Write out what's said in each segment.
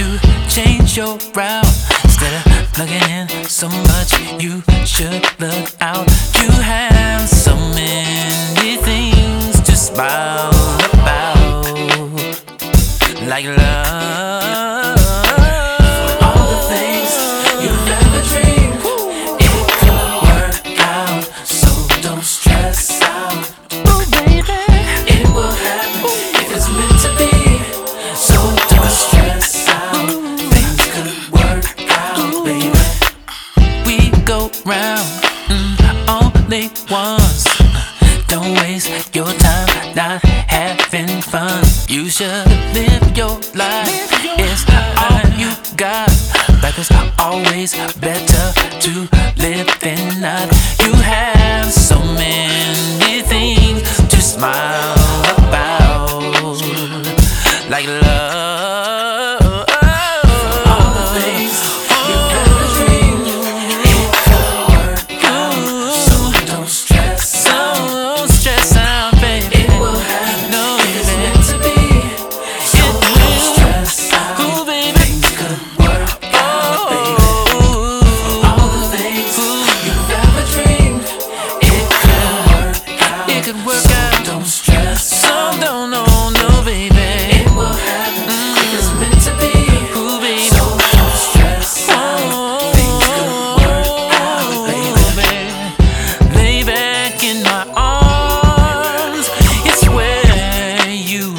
to change your route. Instead of plugging in so much, you should look out. You have so many things to smile about, like love. All the things you've ever dreamed, it could work out, so don't stress out. Oh baby, it will happen if it's meant to be, so don't stress out. Things could work out, baby. We go round only once. Don't waste your time not having fun. You should live your life, it's all you got. Life is always better to live than not. You have so many things to smile about, like love. All the things you've ever dreamed, it could work out, so don't stress out. Don't stress out, baby. It will happen, no, if it's meant to be, so don't stress out. Ooh, baby. Things could work out, baby. All the things you've ever dreamed, it could work out. It could work out. So don't stress out. So no, baby. It will happen if it's meant to be. Ooh, baby. So don't stress out. Things could work out, baby. Lay back in my arms, it's where you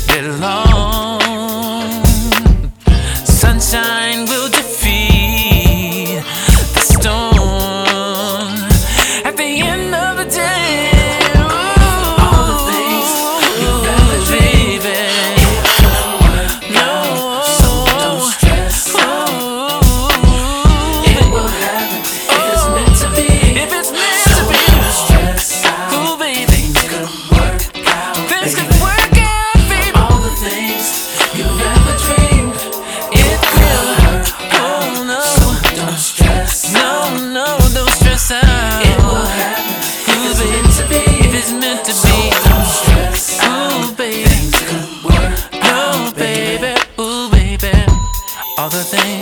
belong. Sunshine will defeat the storm at the end of the day. All the things you've ever dreamed, it could work out, so don't stress out. It will happen if it's meant to be. If it's meant to be, don't stress out. Ooh, baby. Things could work out. Things could work out, baby. All the things you've ever dreamed, it could work out. Oh no, so don't stress out. No, don't stress out. It will happen if it's meant to be. If it's meant to be, don't stress out. Ooh, baby. Things could work out, baby. Ooh, baby. All the things